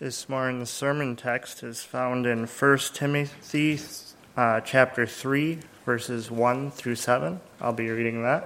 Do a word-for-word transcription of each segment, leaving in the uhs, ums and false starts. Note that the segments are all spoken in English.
This morning's sermon text is found in First Timothy uh, chapter three, verses one through seven. I'll be reading that.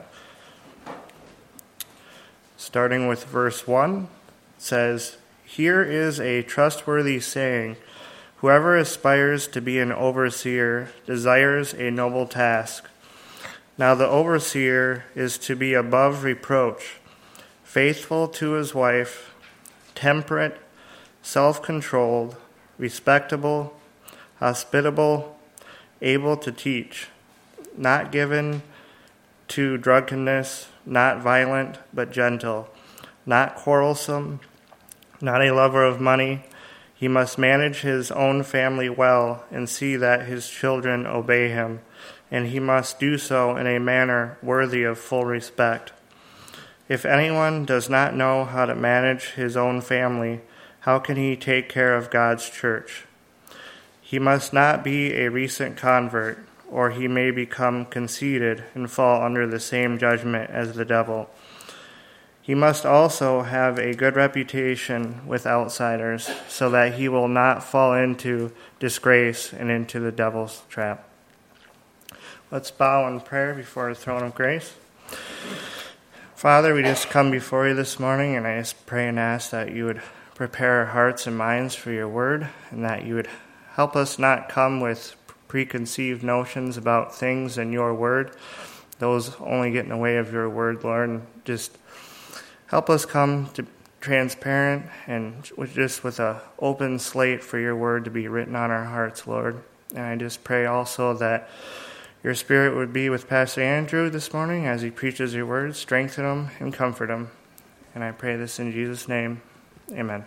Starting with verse one, it says, "Here is a trustworthy saying, whoever aspires to be an overseer desires a noble task. Now the overseer is to be above reproach, faithful to his wife, temperate, self-controlled, respectable, hospitable, able to teach, not given to drunkenness, not violent, but gentle, not quarrelsome, not a lover of money. He must manage his own family well and see that his children obey him, and he must do so in a manner worthy of full respect. If anyone does not know how to manage his own family, how can he take care of God's church? He must not be a recent convert, or he may become conceited and fall under the same judgment as the devil. He must also have a good reputation with outsiders, so that he will not fall into disgrace and into the devil's trap." Let's bow in prayer before the throne of grace. Father, we just come before you this morning, and I just pray and ask that you would prepare our hearts and minds for your word, and that you would help us not come with preconceived notions about things in your word. Those only get in the way of your word, Lord. And just help us come to transparent and with just with an open slate for your word to be written on our hearts, Lord. And I just pray also that your Spirit would be with Pastor Andrew this morning as he preaches your word, strengthen him and comfort him. And I pray this in Jesus' name. Amen.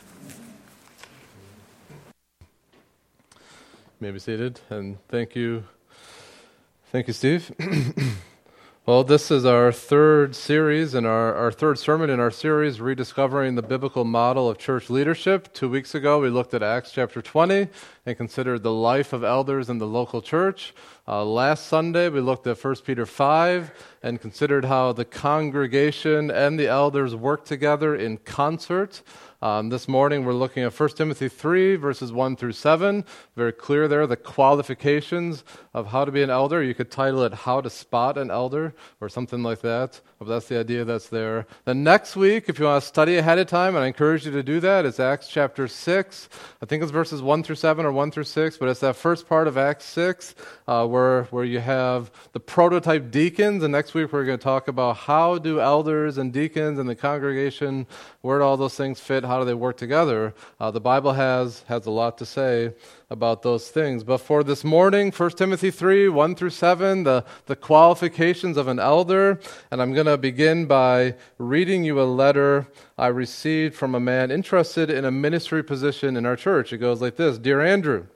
You may be seated, and thank you. Thank you, Steve. Well, this is our third series and our, our third sermon in our series, Rediscovering the Biblical Model of Church Leadership. Two weeks ago, we looked at Acts chapter twenty and considered the life of elders in the local church. Uh, last Sunday, we looked at First Peter five and considered how the congregation and the elders work together in concert. Um, this morning, we're looking at First Timothy three, verses one through seven. Very clear there, the qualifications of how to be an elder. You could title it How to Spot an Elder or something like that. But that's the idea that's there. Then next week, if you want to study ahead of time, and I encourage you to do that, it's Acts chapter six. I think it's verses one through seven or one through six, but it's that first part of Acts six uh, where, where you have the prototype deacons. And next week, we're going to talk about how do elders and deacons and the congregation, where do all those things fit, how do they work together. Uh, the Bible has, has a lot to say about those things. But for this morning, First Timothy three, one through seven, the, the qualifications of an elder. And I'm going to begin by reading you a letter I received from a man interested in a ministry position in our church. It goes like this: "Dear Andrew,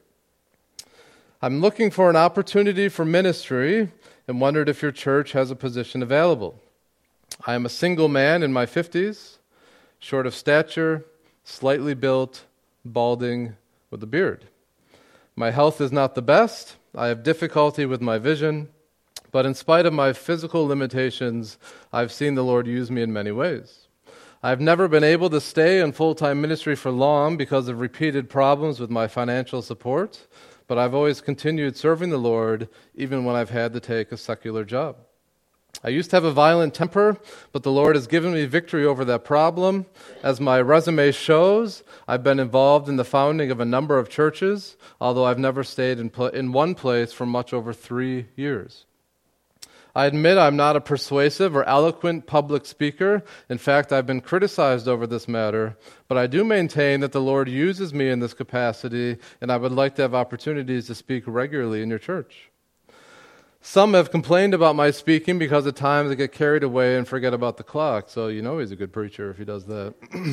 I'm looking for an opportunity for ministry and wondered if your church has a position available. I am a single man in my fifties, short of stature, slightly built, balding, with a beard. My health is not the best. I have difficulty with my vision, but in spite of my physical limitations, I've seen the Lord use me in many ways. I've never been able to stay in full-time ministry for long because of repeated problems with my financial support, but I've always continued serving the Lord even when I've had to take a secular job. I used to have a violent temper, but the Lord has given me victory over that problem. As my resume shows, I've been involved in the founding of a number of churches, although I've never stayed in, pl- in one place for much over three years. I admit I'm not a persuasive or eloquent public speaker. In fact, I've been criticized over this matter, but I do maintain that the Lord uses me in this capacity, and I would like to have opportunities to speak regularly in your church. Some have complained about my speaking because at times I get carried away and forget about the clock, so you know he's a good preacher if he does that.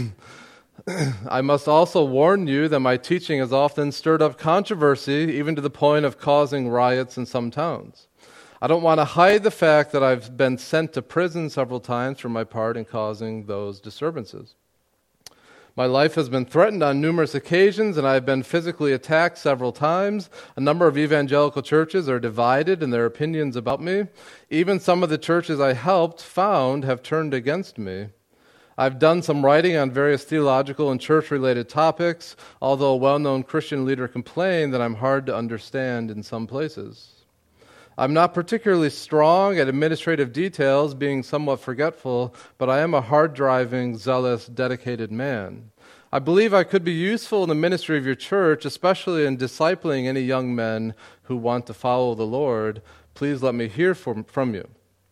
I must also warn you that my teaching has often stirred up controversy, even to the point of causing riots in some towns. I don't want to hide the fact that I've been sent to prison several times for my part in causing those disturbances. My life has been threatened on numerous occasions, and I have been physically attacked several times. A number of evangelical churches are divided in their opinions about me. Even some of the churches I helped found have turned against me. I've done some writing on various theological and church-related topics, although a well-known Christian leader complained that I'm hard to understand in some places. I'm not particularly strong at administrative details, being somewhat forgetful, but I am a hard-driving, zealous, dedicated man. I believe I could be useful in the ministry of your church, especially in discipling any young men who want to follow the Lord. Please let me hear from, from you.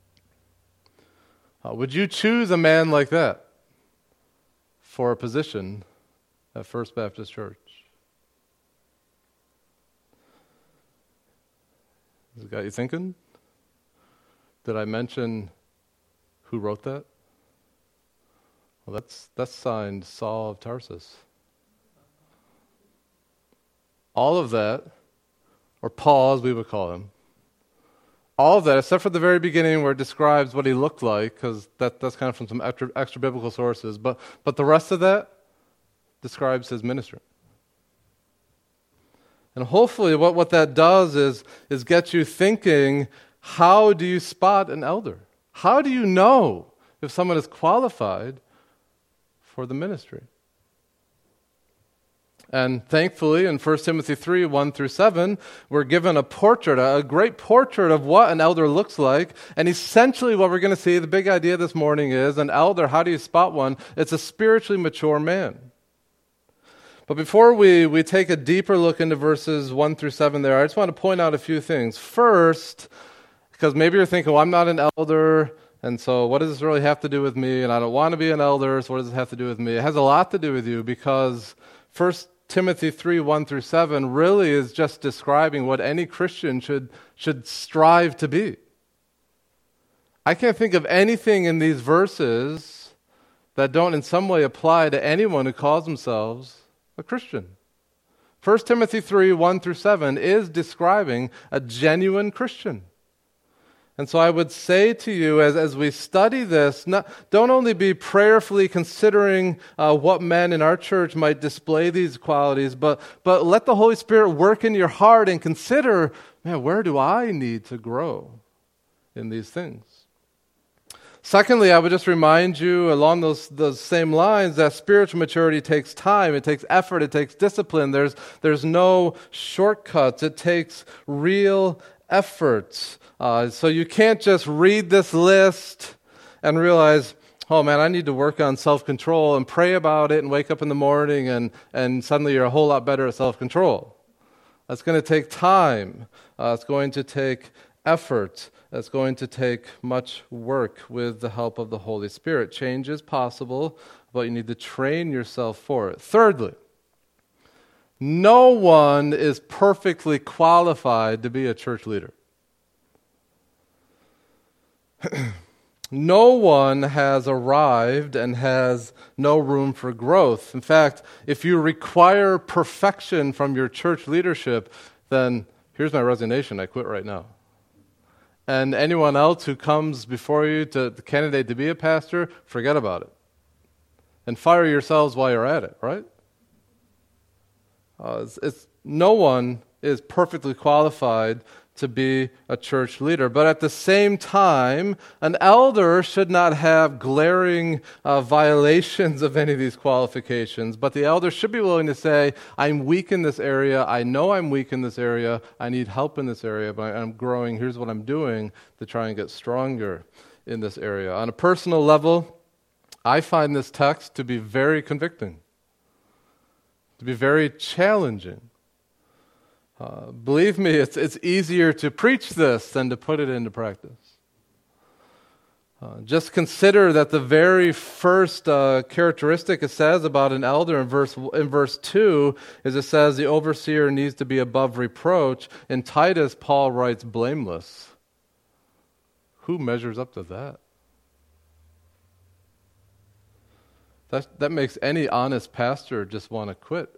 Uh, would you choose a man like that for a position at First Baptist Church? Has it got you thinking? Did I mention who wrote that? Well, that's that's signed Saul of Tarsus. All of that, or Paul as we would call him, all of that, except for the very beginning where it describes what he looked like, because that, that's kind of from some extra, extra biblical sources, but, but the rest of that describes his ministry. And hopefully what, what that does is, is get you thinking, how do you spot an elder? How do you know if someone is qualified for the ministry? And thankfully, in First Timothy three, one through seven, we're given a portrait, a great portrait of what an elder looks like. And essentially what we're going to see, the big idea this morning is, an elder, how do you spot one? It's a spiritually mature man. But before we, we take a deeper look into verses one through seven there, I just want to point out a few things. First, because maybe you're thinking, well, I'm not an elder, and so what does this really have to do with me? And I don't want to be an elder, so what does it have to do with me? It has a lot to do with you, because First Timothy three, one through seven really is just describing what any Christian should, should strive to be. I can't think of anything in these verses that don't in some way apply to anyone who calls themselves a Christian. First Timothy three, one through seven is describing a genuine Christian. And so I would say to you, as, as we study this, not, don't only be prayerfully considering uh, what men in our church might display these qualities, but, but let the Holy Spirit work in your heart and consider, man, where do I need to grow in these things? Secondly, I would just remind you along those, those same lines that spiritual maturity takes time, it takes effort, it takes discipline. There's, there's no shortcuts. It takes real effort. Uh, so you can't just read this list and realize, oh man, I need to work on self-control and pray about it and wake up in the morning and, and suddenly you're a whole lot better at self-control. That's going to take time. Uh, it's going to take effort. It's going to take much work with the help of the Holy Spirit. Change is possible, but you need to train yourself for it. Thirdly, no one is perfectly qualified to be a church leader. No one has arrived and has no room for growth. In fact, if you require perfection from your church leadership, then here's my resignation. I quit right now. And anyone else who comes before you to the candidate to be a pastor, forget about it. And fire yourselves while you're at it, right? Uh, it's, it's, no one is perfectly qualified to be a church leader. But at the same time, an elder should not have glaring uh, violations of any of these qualifications. But the elder should be willing to say, I'm weak in this area. I know I'm weak in this area. I need help in this area, but I'm growing. Here's what I'm doing to try and get stronger in this area. On a personal level, I find this text to be very convicting, to be very challenging. Uh, believe me, it's it's easier to preach this than to put it into practice. Uh, just consider that the very first uh, characteristic it says about an elder in verse in verse two is it says the overseer needs to be above reproach. In Titus, Paul writes blameless. Who measures up to that? That that makes any honest pastor just want to quit.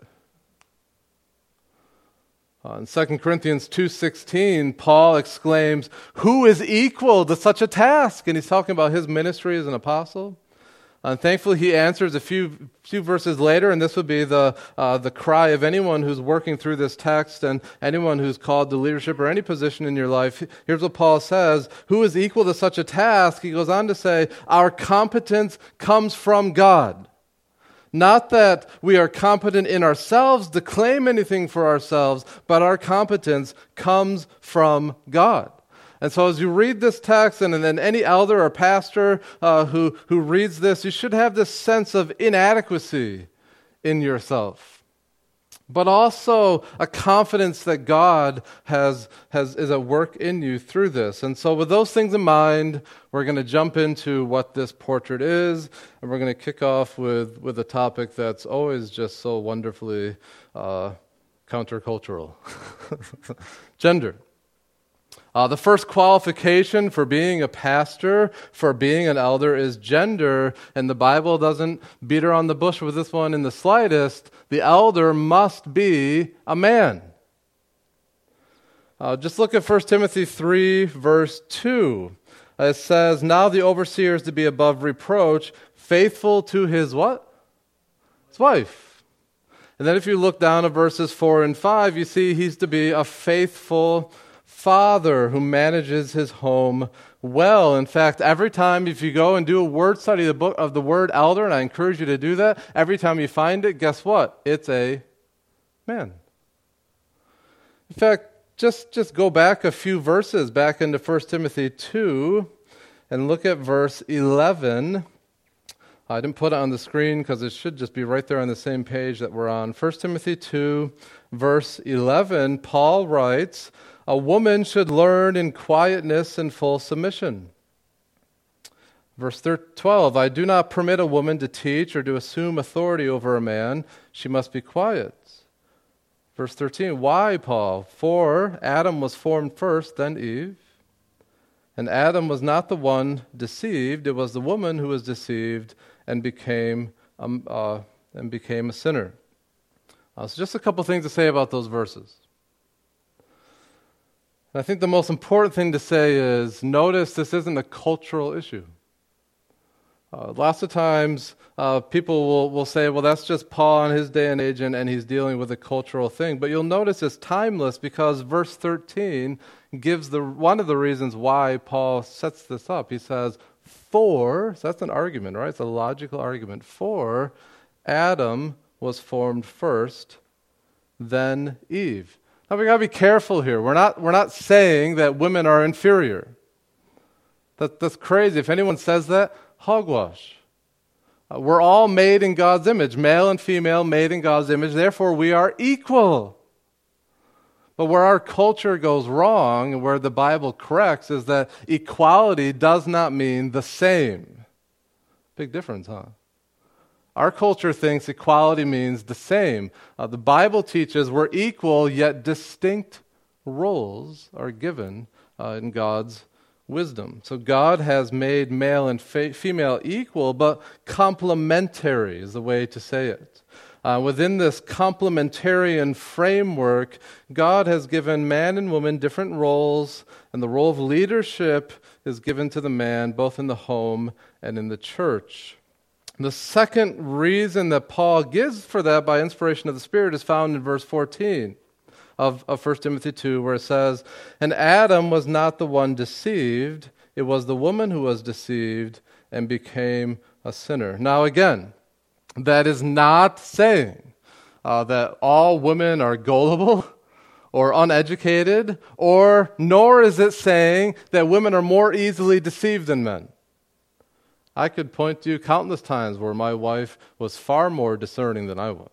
Uh, in Second Corinthians two sixteen, Paul exclaims, who is equal to such a task? And he's talking about his ministry as an apostle. And thankfully, he answers a few few verses later, and this would be the uh, the cry of anyone who's working through this text and anyone who's called to leadership or any position in your life. Here's what Paul says: who is equal to such a task? He goes on to say, our competence comes from God. Not that we are competent in ourselves to claim anything for ourselves, but our competence comes from God. And so as you read this text, and then any elder or pastor uh, who, who reads this, you should have this sense of inadequacy in yourself, but also a confidence that God has, has is at work in you through this. And so with those things in mind, we're going to jump into what this portrait is, and we're going to kick off with, with a topic that's always just so wonderfully uh, countercultural. Gender. Uh, the first qualification for being a pastor, for being an elder, is gender, and the Bible doesn't beat around the bush with this one in the slightest. The elder must be a man. Uh, just look at First Timothy three, verse two. It says, now the overseer is to be above reproach, faithful to his what? His wife. And then if you look down at verses four and five, you see he's to be a faithful father who manages his home well. In fact, every time if you go and do a word study of the book of the word elder, and I encourage you to do that, every time you find it, guess what? It's a man. In fact, just, just go back a few verses, back into First Timothy two, and look at verse eleven. I didn't put it on the screen because it should just be right there on the same page that we're on. First Timothy two, verse eleven, Paul writes, a woman should learn in quietness and full submission. Verse twelve, I do not permit a woman to teach or to assume authority over a man. She must be quiet. Verse thirteen, why, Paul? For Adam was formed first, then Eve. And Adam was not the one deceived. It was the woman who was deceived and became, um, uh, and became a sinner. Uh, so just a couple things to say about those verses. I think the most important thing to say is, notice this isn't a cultural issue. Uh, lots of times, uh, people will, will say, well, that's just Paul in his day and age, and, and he's dealing with a cultural thing. But you'll notice it's timeless because verse thirteen gives the one of the reasons why Paul sets this up. He says, for, so that's an argument, right? It's a logical argument. For Adam was formed first, then Eve. Now, we got to be careful here. We're not, we're not saying that women are inferior. That, that's crazy. If anyone says that, hogwash. Uh, we're all made in God's image, male and female made in God's image. Therefore, we are equal. But where our culture goes wrong and where the Bible corrects is that equality does not mean the same. Big difference, huh? Our culture thinks equality means the same. Uh, the Bible teaches we're equal, yet distinct roles are given uh, in God's wisdom. So God has made male and fa- female equal, but complementary is the way to say it. Uh, within this complementarian framework, God has given man and woman different roles, and the role of leadership is given to the man both in the home and in the church. The second reason that Paul gives for that by inspiration of the Spirit is found in verse fourteen of, of First Timothy two, where it says, and Adam was not the one deceived, it was the woman who was deceived and became a sinner. Now again, that is not saying uh, that all women are gullible or uneducated, or nor is it saying that women are more easily deceived than men. I could point to countless times where my wife was far more discerning than I was.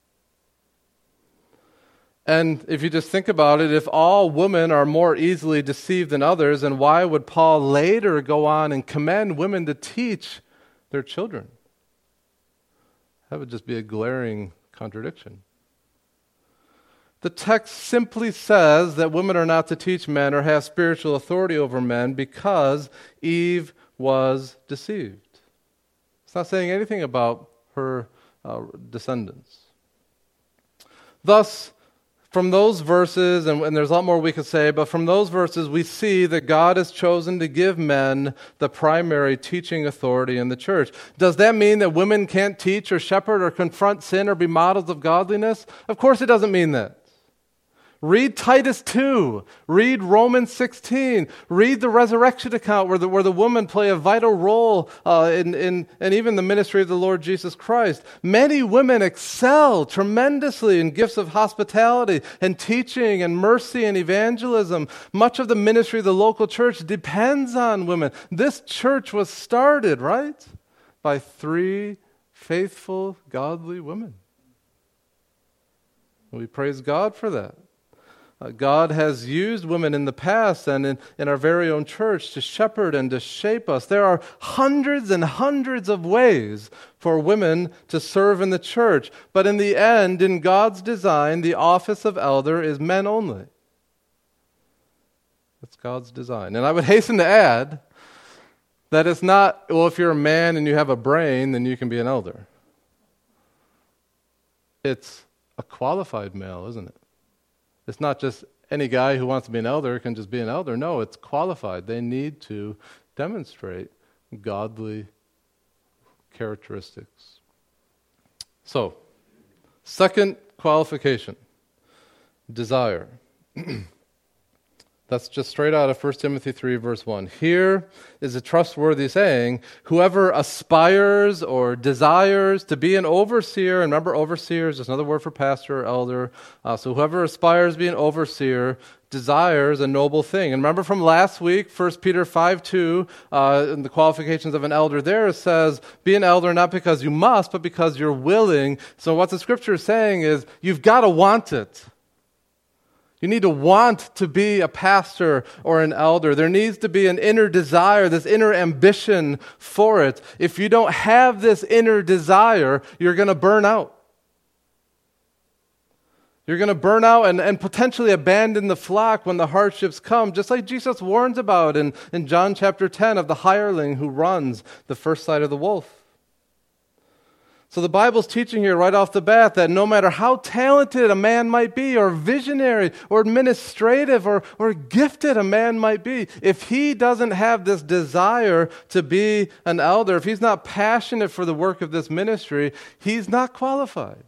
And if you just think about it, if all women are more easily deceived than others, then why would Paul later go on and commend women to teach their children? That would just be a glaring contradiction. The text simply says that women are not to teach men or have spiritual authority over men because Eve was deceived. It's not saying anything about her uh, descendants. Thus, From those verses, and, and there's a lot more we could say, but from those verses we see that God has chosen to give men the primary teaching authority in the church. Does that mean that women can't teach or shepherd or confront sin or be models of godliness? Of course it doesn't mean that. Read Titus two. Read Romans sixteen. Read the resurrection account where the, where the women play a vital role uh, in, in, in even the ministry of the Lord Jesus Christ. Many women excel tremendously in gifts of hospitality and teaching and mercy and evangelism. Much of the ministry of the local church depends on women. This church was started, right, by three faithful, godly women. We praise God for that. Uh, God has used women in the past and in, in our very own church to shepherd and to shape us. There are hundreds and hundreds of ways for women to serve in the church. But in the end, in God's design, the office of elder is men only. That's God's design. And I would hasten to add that it's not, well, if you're a man and you have a brain, then you can be an elder. It's a qualified male, isn't it? It's not just any guy who wants to be an elder can just be an elder. No, it's qualified. They need to demonstrate godly characteristics. So, second qualification, desire. That's just straight out of First Timothy three, verse one. Here is a trustworthy saying, whoever aspires or desires to be an overseer, and remember overseer is just another word for pastor or elder, uh, so whoever aspires to be an overseer desires a noble thing. And remember from last week, First Peter five two, uh, in the qualifications of an elder there, it says, be an elder not because you must, but because you're willing. So what the scripture is saying is, you've got to want it. You need to want to be a pastor or an elder. There needs to be an inner desire, this inner ambition for it. If you don't have this inner desire, you're going to burn out. You're going to burn out and, and potentially abandon the flock when the hardships come, just like Jesus warns about in, in John chapter ten of the hireling who runs the first sight of the wolf. So the Bible's teaching here right off the bat that no matter how talented a man might be, or visionary, or administrative, or, or gifted a man might be, if he doesn't have this desire to be an elder, if he's not passionate for the work of this ministry, he's not qualified.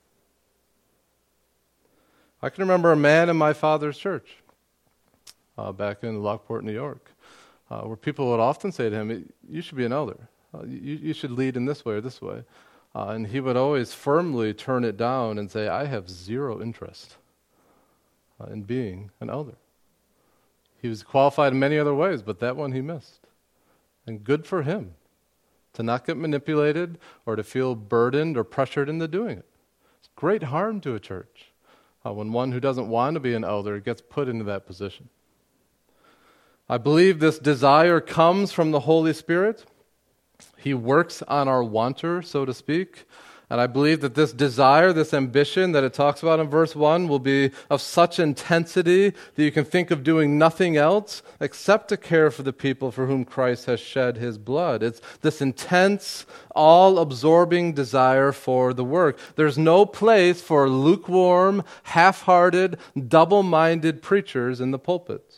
I can remember a man in my father's church uh, back in Lockport, New York, uh, where people would often say to him, you should be an elder. Uh, you, you should lead in this way or this way. Uh, and he would always firmly turn it down and say, I have zero interest uh, in being an elder. He was qualified in many other ways, but that one he missed. And good for him to not get manipulated or to feel burdened or pressured into doing it. It's great harm to a church uh, when one who doesn't want to be an elder gets put into that position. I believe this desire comes from the Holy Spirit. He works on our wanter, so to speak. And I believe that this desire, this ambition that it talks about in verse one will be of such intensity that you can think of doing nothing else except to care for the people for whom Christ has shed his blood. It's this intense, all-absorbing desire for the work. There's no place for lukewarm, half-hearted, double-minded preachers in the pulpits.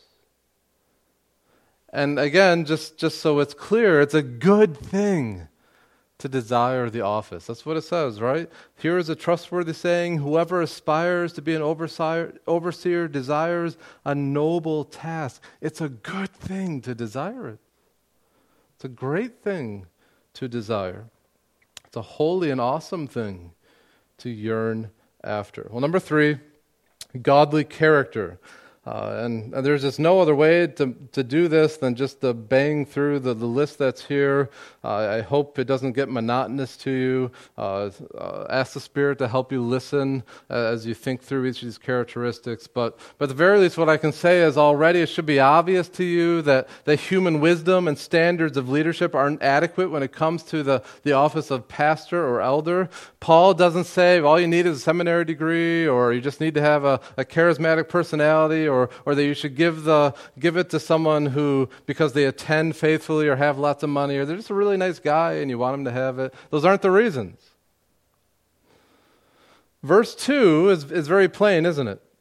And again, just, just so it's clear, it's a good thing to desire the office. That's what it says, right? Here is a trustworthy saying, whoever aspires to be an overseer, overseer desires a noble task. It's a good thing to desire it. It's a great thing to desire. It's a holy and awesome thing to yearn after. Well, number three, godly character. Uh, and, and there's just no other way to, to do this than just to bang through the, the list that's here. Uh, I hope it doesn't get monotonous to you. Uh, uh, ask the Spirit to help you listen uh, as you think through each of these characteristics. But, but at the very least, what I can say is already it should be obvious to you that, that human wisdom and standards of leadership aren't adequate when it comes to the, the office of pastor or elder. Paul doesn't say all you need is a seminary degree, or you just need to have a, a charismatic personality, or or that you should give the give it to someone who, because they attend faithfully or have lots of money, or they're just a really nice guy and you want them to have it. Those aren't the reasons. Verse two is, is very plain, isn't it?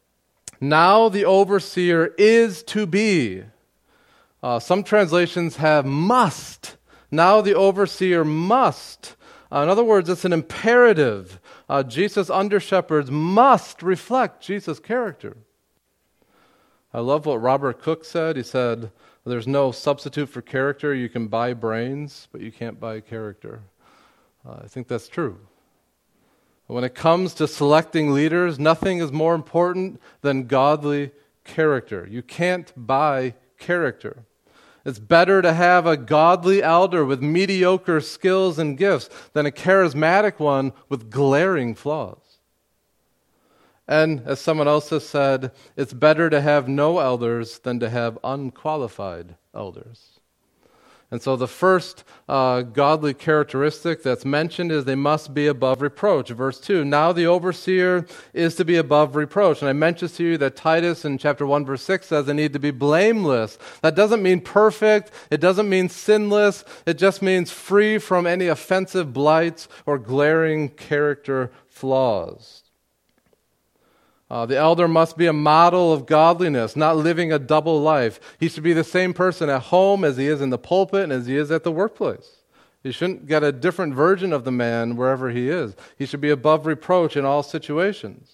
Now the overseer is to be. Uh, some translations have must. Now the overseer must. Uh, in other words, it's an imperative. Uh, Jesus' under-shepherds must reflect Jesus' character. I love what Robert Cook said. He said, there's no substitute for character. You can buy brains, but you can't buy character. Uh, I think that's true. When it comes to selecting leaders, nothing is more important than godly character. You can't buy character. It's better to have a godly elder with mediocre skills and gifts than a charismatic one with glaring flaws. And as someone else has said, it's better to have no elders than to have unqualified elders. And so the first uh, godly characteristic that's mentioned is they must be above reproach. Verse two, now the overseer is to be above reproach. And I mentioned to you that Titus in chapter one, verse six says they need to be blameless. That doesn't mean perfect. It doesn't mean sinless. It just means free from any offensive blights or glaring character flaws. Uh, the elder must be a model of godliness, not living a double life. He should be the same person at home as he is in the pulpit and as he is at the workplace. He shouldn't get a different version of the man wherever he is. He should be above reproach in all situations.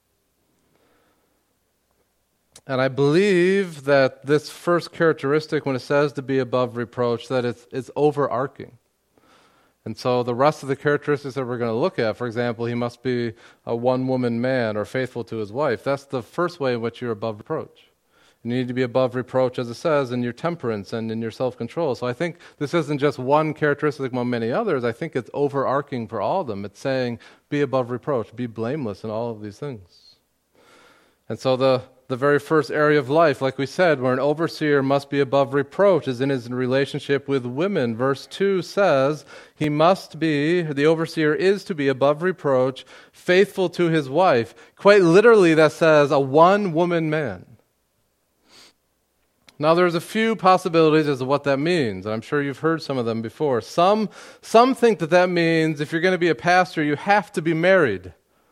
And I believe that this first characteristic, when it says to be above reproach, that it's, it's overarching. And so the rest of the characteristics that we're going to look at, for example, he must be a one-woman man or faithful to his wife. That's the first way in which you're above reproach. You need to be above reproach, as it says, in your temperance and in your self-control. So I think this isn't just one characteristic among many others. I think it's overarching for all of them. It's saying, be above reproach, be blameless in all of these things. And so the The very first area of life, like we said, where an overseer must be above reproach, is in his relationship with women. Verse two says, he must be, the overseer is to be above reproach, faithful to his wife. Quite literally, that says a one-woman man. Now, there's a few possibilities as to what that means, and I'm sure you've heard some of them before. Some, some think that that means if you're going to be a pastor, you have to be married.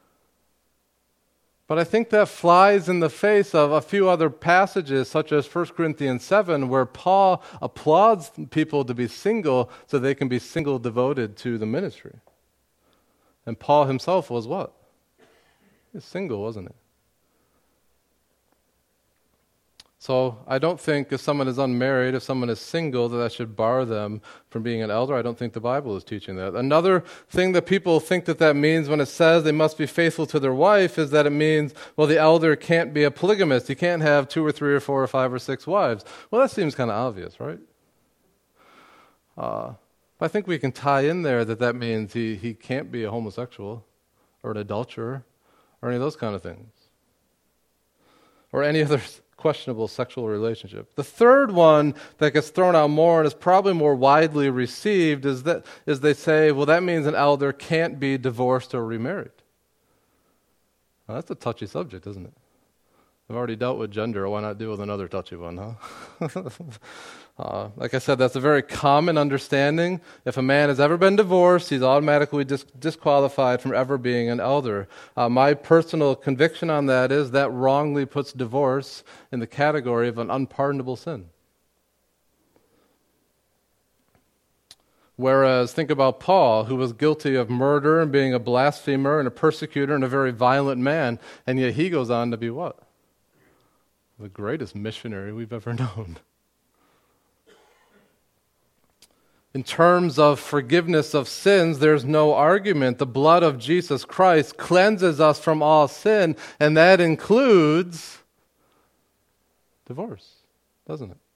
But I think that flies in the face of a few other passages, such as First Corinthians seven, where Paul applauds people to be single so they can be single devoted to the ministry. And Paul himself was what? He was single, wasn't he? So I don't think if someone is unmarried, if someone is single, that that should bar them from being an elder. I don't think the Bible is teaching that. Another thing that people think that that means when it says they must be faithful to their wife is that it means, well, the elder can't be a polygamist. He can't have two or three or four or five or six wives. Well, that seems kind of obvious, right? Uh, but I think we can tie in there that that means he, he can't be a homosexual or an adulterer or any of those kind of things. Or any other questionable sexual relationship. The third one that gets thrown out more and is probably more widely received is that is they say, well, that means an elder can't be divorced or remarried. Well, that's a touchy subject, isn't it? I've already dealt with gender. Why not deal with another touchy one, huh? uh, like I said, that's a very common understanding. If a man has ever been divorced, he's automatically dis- disqualified from ever being an elder. Uh, my personal conviction on that is that wrongly puts divorce in the category of an unpardonable sin. Whereas, think about Paul, who was guilty of murder and being a blasphemer and a persecutor and a very violent man, and yet he goes on to be what? The greatest missionary we've ever known. In terms of forgiveness of sins, there's no argument. The blood of Jesus Christ cleanses us from all sin, and that includes divorce, doesn't it?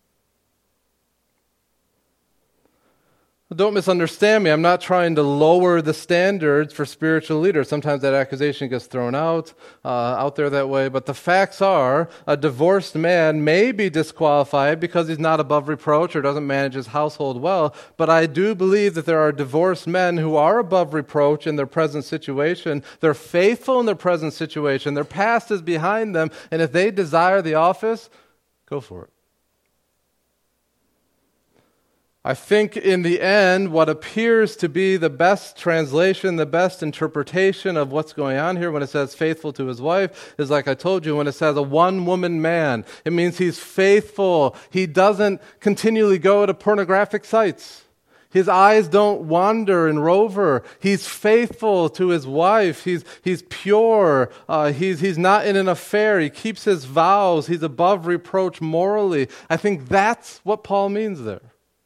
Don't misunderstand me. I'm not trying to lower the standards for spiritual leaders. Sometimes that accusation gets thrown out, uh, out there that way. But the facts are, a divorced man may be disqualified because he's not above reproach or doesn't manage his household well. But I do believe that there are divorced men who are above reproach in their present situation. They're faithful in their present situation. Their past is behind them. And if they desire the office, go for it. I think in the end, what appears to be the best translation, the best interpretation of what's going on here when it says faithful to his wife is like I told you, when it says a one-woman man, it means he's faithful. He doesn't continually go to pornographic sites. His eyes don't wander and rover. He's faithful to his wife. He's, he's pure. Uh, he's, he's not in an affair. He keeps his vows. He's above reproach morally. I think that's what Paul means there.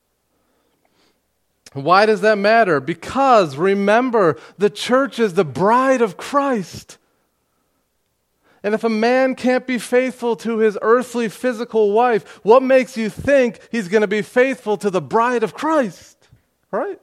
Why does that matter? Because, remember, the church is the bride of Christ. And if a man can't be faithful to his earthly physical wife, what makes you think he's going to be faithful to the bride of Christ? Right?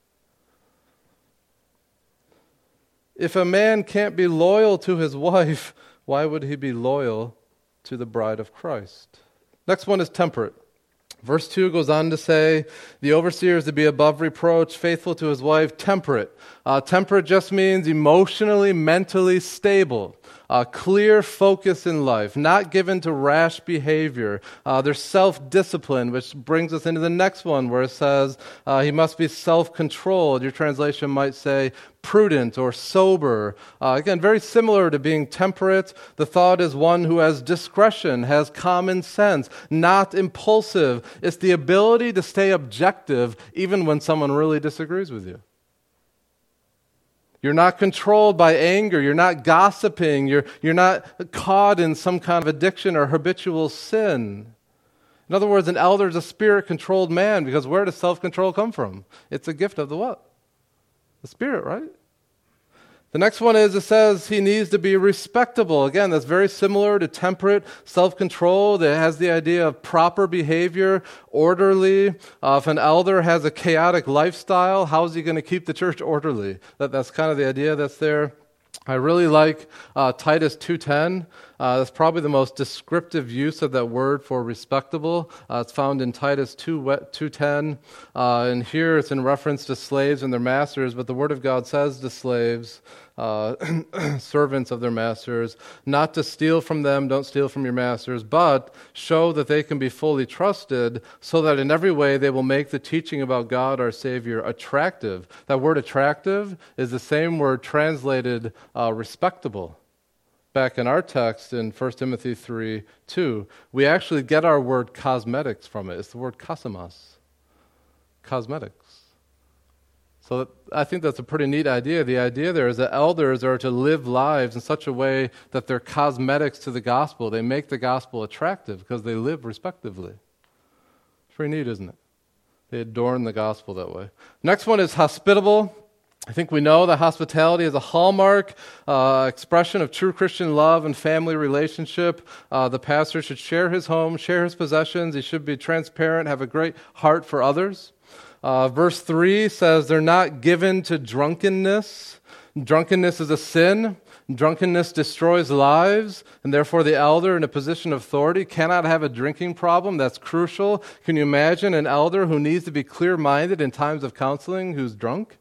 If a man can't be loyal to his wife, why would he be loyal to the bride of Christ? Next one is temperate. Verse two goes on to say, the overseer is to be above reproach, faithful to his wife, temperate. Uh, temperate just means emotionally, mentally stable. Uh, clear focus in life, not given to rash behavior. Uh, there's self-discipline, which brings us into the next one where it says uh, he must be self-controlled. Your translation might say prudent or sober. Uh, again, very similar to being temperate. The thought is one who has discretion, has common sense, not impulsive. It's the ability to stay objective even when someone really disagrees with you. You're not controlled by anger. You're not gossiping. You're, you're not caught in some kind of addiction or habitual sin. In other words, an elder is a spirit-controlled man, because where does self-control come from? It's a gift of the what? The Spirit, right? The next one is, it says he needs to be respectable. Again, that's very similar to temperate, self-control. That has the idea of proper behavior, orderly. Uh, if an elder has a chaotic lifestyle, how is he going to keep the church orderly? That, that's kind of the idea that's there. I really like uh, Titus two ten. Uh, that's probably the most descriptive use of that word for respectable. Uh, it's found in Titus two ten. Uh, and here it's in reference to slaves and their masters, but the Word of God says to slaves, uh, servants of their masters, not to steal from them, don't steal from your masters, but show that they can be fully trusted, so that in every way they will make the teaching about God our Savior attractive. That word attractive is the same word translated uh, respectable. Back in our text in First Timothy three two, we actually get our word cosmetics from it. It's the word kosmos, cosmetics. So that, I think that's a pretty neat idea. The idea there is that elders are to live lives in such a way that they're cosmetics to the gospel. They make the gospel attractive because they live respectively. It's pretty neat, isn't it? They adorn the gospel that way. Next one is hospitable. I think we know that hospitality is a hallmark, uh, expression of true Christian love and family relationship. Uh, the pastor should share his home, share his possessions. He should be transparent, have a great heart for others. Uh, verse three says they're not given to drunkenness. Drunkenness is a sin. Drunkenness destroys lives, and therefore the elder in a position of authority cannot have a drinking problem. That's crucial. Can you imagine an elder who needs to be clear-minded in times of counseling who's drunk?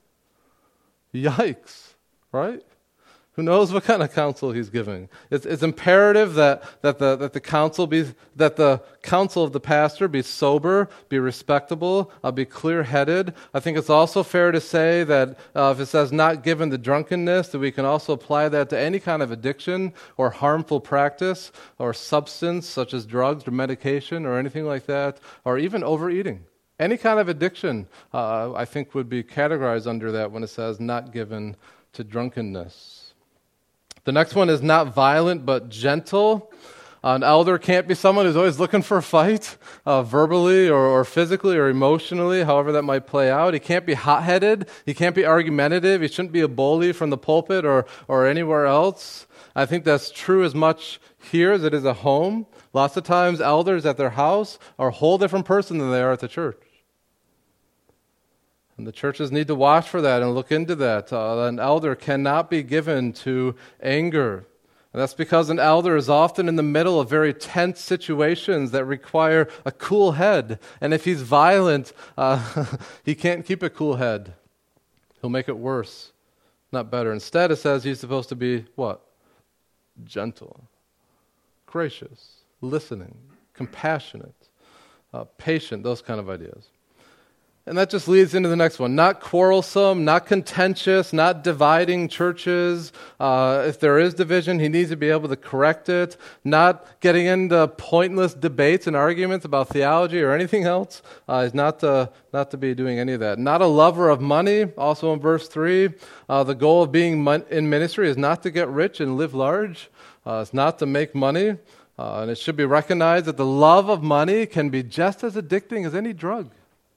Yikes, right? Who knows what kind of counsel he's giving? It's, it's imperative that, that the that the counsel be that the counsel of the pastor be sober, be respectable, uh, be clear-headed. I think it's also fair to say that uh, if it says not given to drunkenness, that we can also apply that to any kind of addiction or harmful practice or substance such as drugs or medication or anything like that, or even overeating. Any kind of addiction, uh, I think, would be categorized under that when it says not given to drunkenness. The next one is not violent but gentle. An elder can't be someone who's always looking for a fight, uh, verbally or, or physically or emotionally, however that might play out. He can't be hot-headed. He can't be argumentative. He shouldn't be a bully from the pulpit or, or anywhere else. I think that's true as much here as it is at home. Lots of times elders at their house are a whole different person than they are at the church. And the churches need to watch for that and look into that. Uh, an elder cannot be given to anger. And that's because an elder is often in the middle of very tense situations that require a cool head. And if he's violent, uh, he can't keep a cool head. He'll make it worse, not better. Instead, it says he's supposed to be what? Gentle, gracious, listening, compassionate, uh, patient, those kind of ideas. And that just leads into the next one. Not quarrelsome, not contentious, not dividing churches. Uh, if there is division, he needs to be able to correct it. Not getting into pointless debates and arguments about theology or anything else. Uh, he's not to, not to be doing any of that. Not a lover of money, also in verse three. Uh, the goal of being mon- in ministry is not to get rich and live large. Uh, it's not to make money. Uh, and it should be recognized that the love of money can be just as addicting as any drug.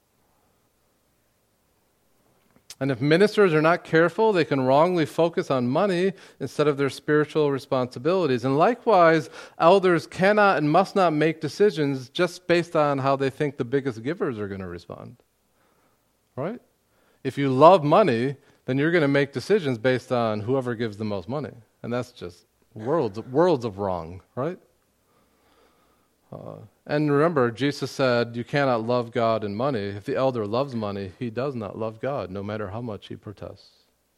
And if ministers are not careful, they can wrongly focus on money instead of their spiritual responsibilities. And likewise, elders cannot and must not make decisions just based on how they think the biggest givers are going to respond. Right? If you love money, then you're going to make decisions based on whoever gives the most money. And that's just worlds, worlds of wrong, right? Uh, and remember, Jesus said, you cannot love God and money. If the elder loves money, he does not love God, no matter how much he protests.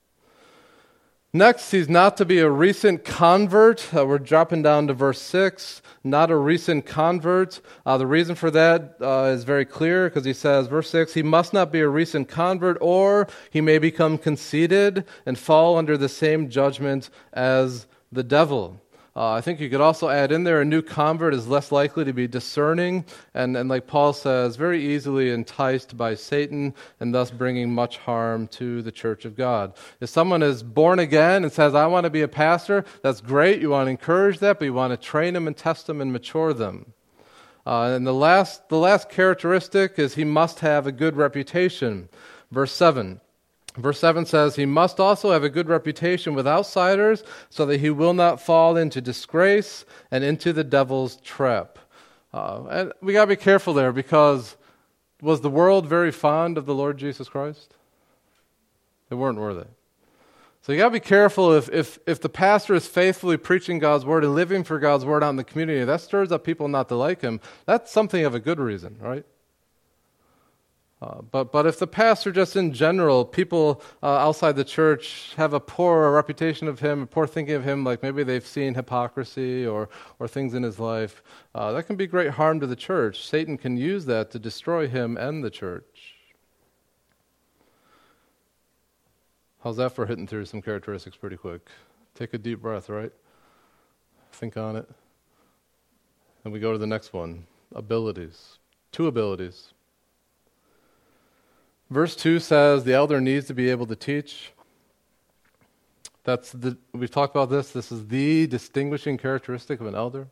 Next, he's not to be a recent convert. Uh, we're dropping down to verse six. Not a recent convert. Uh, the reason for that uh, is very clear because he says, verse six, he must not be a recent convert or he may become conceited and fall under the same judgment as the devil. Uh, I think you could also add in there a new convert is less likely to be discerning and, and like Paul says, very easily enticed by Satan and thus bringing much harm to the church of God. If someone is born again and says, I want to be a pastor, that's great. You want to encourage that, but you want to train them and test them and mature them. Uh, and the last, the last characteristic is he must have a good reputation. Verse seven. Verse seven says, he must also have a good reputation with outsiders so that he will not fall into disgrace and into the devil's trap. Uh, and we got to be careful there because was the world very fond of the Lord Jesus Christ? They weren't, were they? So you got to be careful if, if, if the pastor is faithfully preaching God's word and living for God's word out in the community, that stirs up people not to like him. That's something of a good reason, right? Uh, but but if the pastor just in general, people uh, outside the church have a poor reputation of him, a poor thinking of him, like maybe they've seen hypocrisy or, or things in his life, uh, that can be great harm to the church. Satan can use that to destroy him and the church. How's that for hitting through some characteristics pretty quick? Take a deep breath, right? Think on it. And we go to the next one, abilities. Two abilities. Verse two says the elder needs to be able to teach. That's the we've talked about this. This is the distinguishing characteristic of an elder.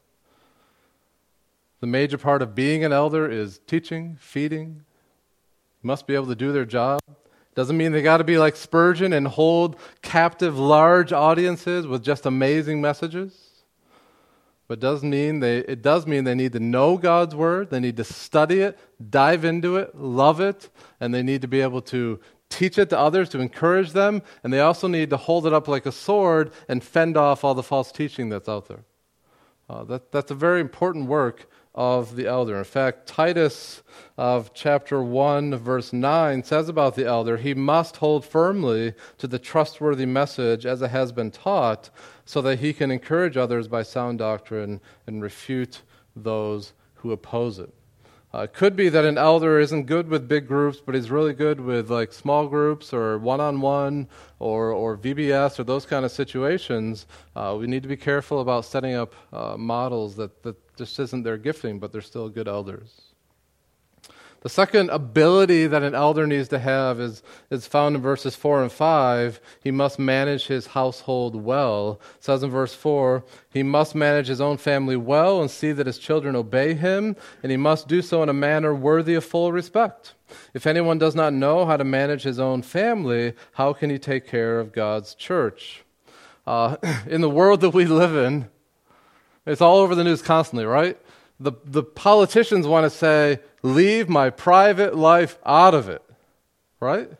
The major part of being an elder is teaching, feeding. Must be able to do their job. Doesn't mean they got to be like Spurgeon and hold captive large audiences with just amazing messages. But it does mean they it does mean they need to know God's word, they need to study it, dive into it, love it, and they need to be able to teach it to others, to encourage them, and they also need to hold it up like a sword and fend off all the false teaching that's out there. Uh, that that's a very important work of the elder. In fact, Titus of chapter one, verse nine says about the elder, he must hold firmly to the trustworthy message as it has been taught, so that he can encourage others by sound doctrine and refute those who oppose it. Uh, it could be that an elder isn't good with big groups, but he's really good with like small groups or one-on-one or, or V B S or those kind of situations. Uh, we need to be careful about setting up uh, models that, that just isn't their gifting, but they're still good elders. The second ability that an elder needs to have is, is found in verses four and five. He must manage his household well. It says in verse four, he must manage his own family well and see that his children obey him, and he must do so in a manner worthy of full respect. If anyone does not know how to manage his own family, how can he take care of God's church? Uh, in the world that we live in, it's all over the news constantly, right? The the politicians want to say, leave my private life out of it, right?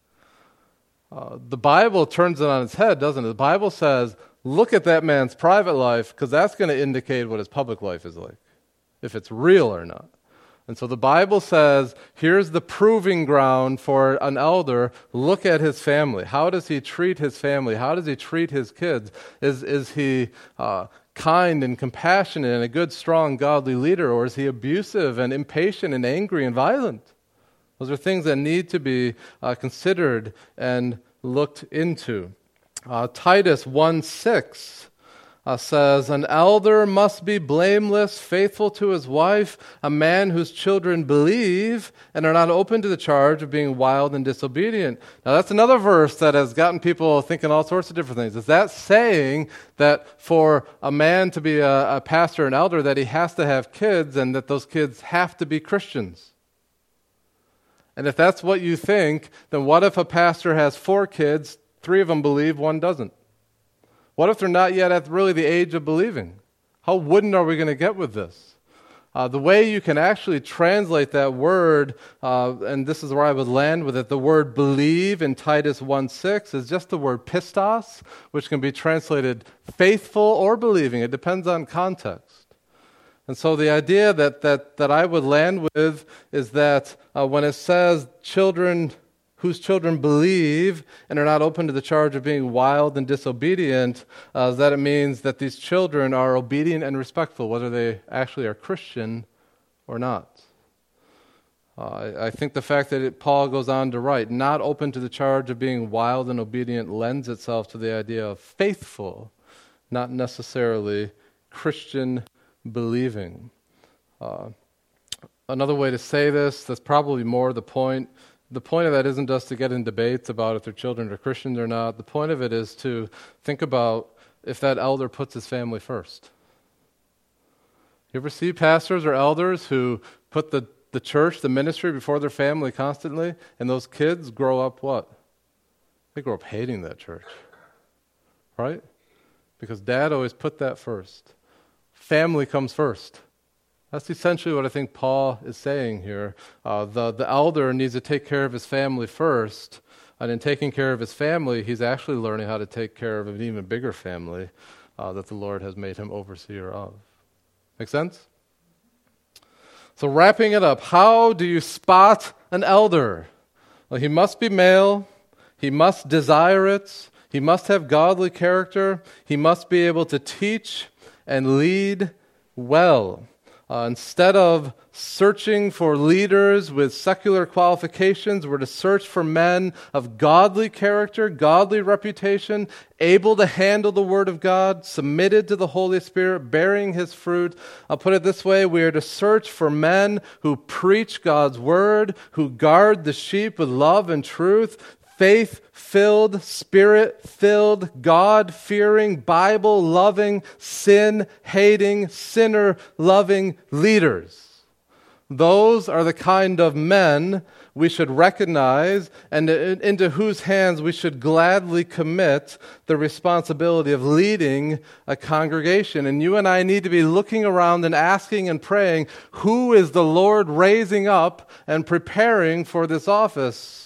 Uh, the Bible turns it on its head, doesn't it? The Bible says, look at that man's private life, because that's going to indicate what his public life is like, if it's real or not. And so the Bible says, here's the proving ground for an elder. Look at his family. How does he treat his family? How does he treat his kids? Is, is he uh, kind and compassionate and a good, strong, godly leader, or is he abusive and impatient and angry and violent? Those are things that need to be uh, considered and looked into. Uh, Titus one six uh, says, "An elder must be blameless, faithful to his wife, a man whose children believe and are not open to the charge of being wild and disobedient." Now that's another verse that has gotten people thinking all sorts of different things. Is that saying that for a man to be a, a pastor and elder that he has to have kids and that those kids have to be Christians? And if that's what you think, then what if a pastor has four kids, three of them believe, one doesn't? What if they're not yet at really the age of believing? How wooden are we going to get with this? Uh, the way you can actually translate that word, uh, and this is where I would land with it, the word believe in Titus one six is just the word pistos, which can be translated faithful or believing. It depends on context. And so the idea that, that, that I would land with is that uh, when it says children whose children believe and are not open to the charge of being wild and disobedient, uh, that it means that these children are obedient and respectful, whether they actually are Christian or not. Uh, I, I think the fact that it, Paul goes on to write, not open to the charge of being wild and obedient, lends itself to the idea of faithful, not necessarily Christian believing. Uh, another way to say this, that's probably more the point. The point of that isn't just to get in debates about if their children are Christians or not. The point of it is to think about if that elder puts his family first. You ever see pastors or elders who put the, the church, the ministry before their family constantly, and those kids grow up what? They grow up hating that church, right? Because dad always put that first. Family comes first. That's essentially what I think Paul is saying here. Uh, the, the elder needs to take care of his family first, and in taking care of his family, he's actually learning how to take care of an even bigger family uh, that the Lord has made him overseer of. Make sense? So wrapping it up, how do you spot an elder? Well, he must be male, he must desire it, he must have godly character, he must be able to teach and lead well. Uh, instead of searching for leaders with secular qualifications, we're to search for men of godly character, godly reputation, able to handle the Word of God, submitted to the Holy Spirit, bearing His fruit. I'll put it this way, we are to search for men who preach God's Word, who guard the sheep with love and truth, faith-filled, spirit-filled, God-fearing, Bible-loving, sin-hating, sinner-loving leaders. Those are the kind of men we should recognize and into whose hands we should gladly commit the responsibility of leading a congregation. And you and I need to be looking around and asking and praying, who is the Lord raising up and preparing for this office?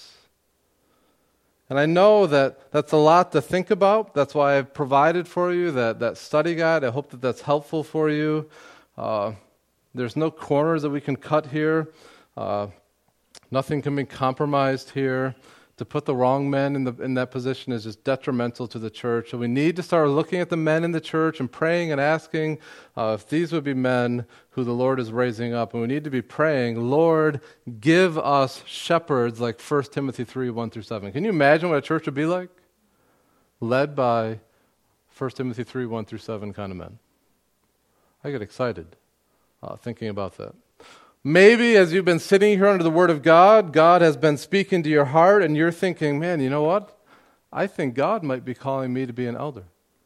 And I know that that's a lot to think about. That's why I've provided for you that, that study guide. I hope that that's helpful for you. Uh, there's no corners that we can cut here. Uh, nothing can be compromised here. To put the wrong men in, the, in that position is just detrimental to the church. So we need to start looking at the men in the church and praying and asking uh, if these would be men who the Lord is raising up. And we need to be praying, Lord, give us shepherds like First Timothy three, one through seven. Can you imagine what a church would be like? Led by First Timothy three, one through seven kind of men. I get excited uh, thinking about that. Maybe as you've been sitting here under the Word of God, God has been speaking to your heart and you're thinking, man, you know what? I think God might be calling me to be an elder.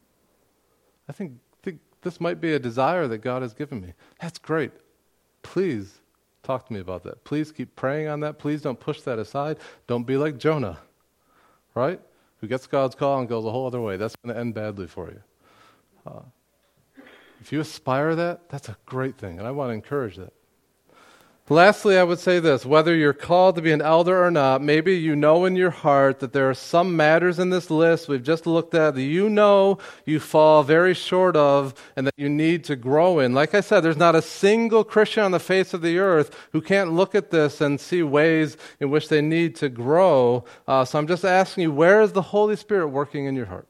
I think, think this might be a desire that God has given me. That's great. Please talk to me about that. Please keep praying on that. Please don't push that aside. Don't be like Jonah, right? Who gets God's call and goes a whole other way. That's going to end badly for you. Uh, if you aspire that, that's a great thing, and I want to encourage that. Lastly, I would say this, whether you're called to be an elder or not, maybe you know in your heart that there are some matters in this list we've just looked at that you know you fall very short of and that you need to grow in. Like I said, there's not a single Christian on the face of the earth who can't look at this and see ways in which they need to grow. Uh, so I'm just asking you, where is the Holy Spirit working in your heart?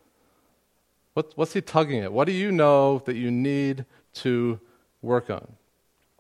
What, what's He tugging at? What do you know that you need to work on?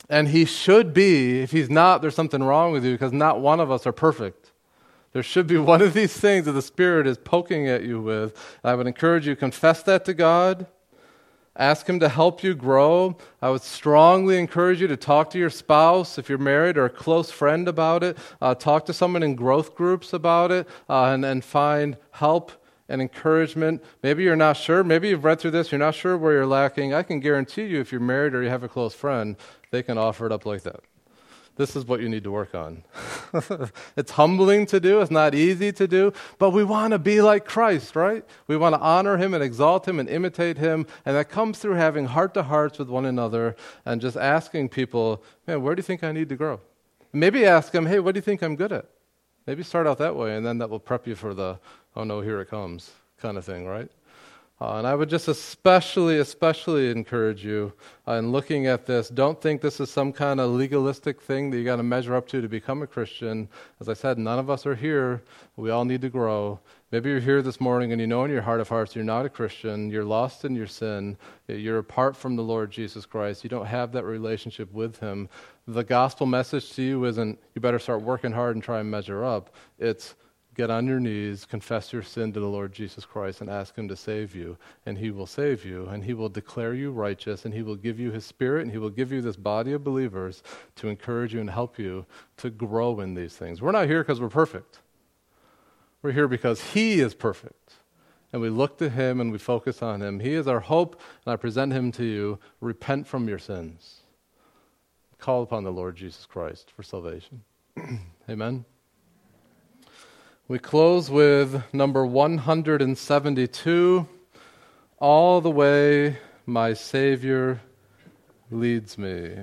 And he should be. If he's not, there's something wrong with you, because not one of us are perfect. There should be one of these things that the Spirit is poking at you with. I would encourage you, confess that to God. Ask Him to help you grow. I would strongly encourage you to talk to your spouse, if you're married, or a close friend about it. Uh, talk to someone in growth groups about it, uh, and, and find help and encouragement. Maybe you're not sure. Maybe you've read through this. You're not sure where you're lacking. I can guarantee you, if you're married or you have a close friend, they can offer it up like that. This is what you need to work on. It's humbling to do. It's not easy to do. But we want to be like Christ, right? We want to honor Him and exalt Him and imitate Him. And that comes through having heart-to-hearts with one another and just asking people, man, where do you think I need to grow? Maybe ask them, hey, what do you think I'm good at? Maybe start out that way, and then that will prep you for the, oh no, here it comes kind of thing, right? Uh, and I would just especially, especially encourage you uh, in looking at this, don't think this is some kind of legalistic thing that you got to measure up to to become a Christian. As I said, none of us are here. We all need to grow. Maybe you're here this morning and you know in your heart of hearts you're not a Christian. You're lost in your sin. You're apart from the Lord Jesus Christ. You don't have that relationship with Him. The gospel message to you isn't, you better start working hard and try and measure up. It's, get on your knees, confess your sin to the Lord Jesus Christ, and ask Him to save you. And He will save you, and He will declare you righteous, and He will give you His Spirit, and He will give you this body of believers to encourage you and help you to grow in these things. We're not here because we're perfect. We're here because He is perfect. And we look to Him and we focus on Him. He is our hope, and I present Him to you. Repent from your sins. Call upon the Lord Jesus Christ for salvation. Amen. We close with number one hundred seventy-two, All the Way My Savior Leads Me.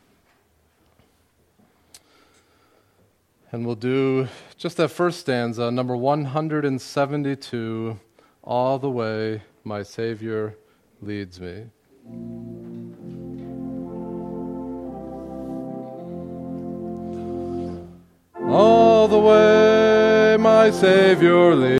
And we'll do just that first stanza, number one hundred seventy-two, All the Way My Savior Leads Me. All the way my Savior leads